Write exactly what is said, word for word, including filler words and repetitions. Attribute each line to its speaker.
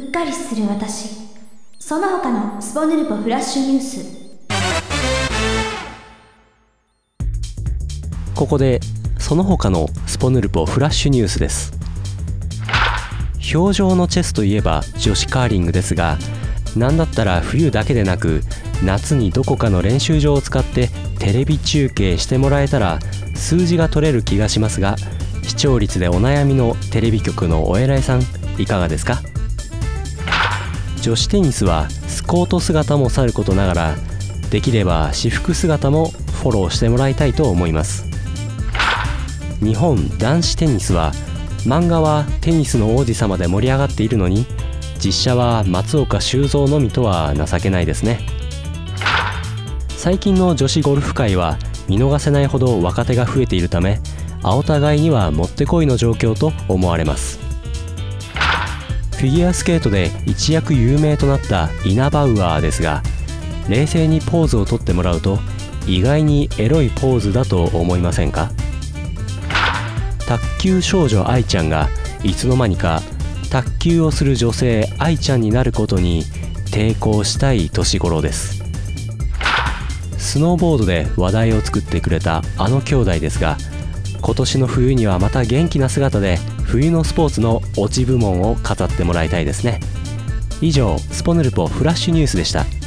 Speaker 1: っかりする私、その他のスポヌルポフラッシュニュース。
Speaker 2: ここでその他のスポヌルポフラッシュニュースです。氷上のチェスといえば女子カーリングですが、なんだったら冬だけでなく夏にどこかの練習場を使ってテレビ中継してもらえたら数字が取れる気がしますが、視聴率でお悩みのテレビ局のお偉いさん、いかがですか？女子テニスはスコート姿もさることながら、できれば私服姿もフォローしてもらいたいと思います。日本男子テニスは漫画はテニスの王子様で盛り上がっているのに、実写は松岡修造のみとは情けないですね。最近の女子ゴルフ界は見逃せないほど若手が増えているため、お互いにはもってこいの状況と思われます。フィギュアスケートで一躍有名となったイナバウアーですが、冷静にポーズをとってもらうと意外にエロいポーズだと思いませんか？卓球少女愛ちゃんがいつの間にか卓球をする女性愛ちゃんになることに抵抗したい年頃です。スノーボードで話題を作ってくれたあの兄弟ですが、今年の冬にはまた元気な姿で冬のスポーツのオチ部門を飾ってもらいたいですね。以上、スポヌルポフラッシュニュースでした。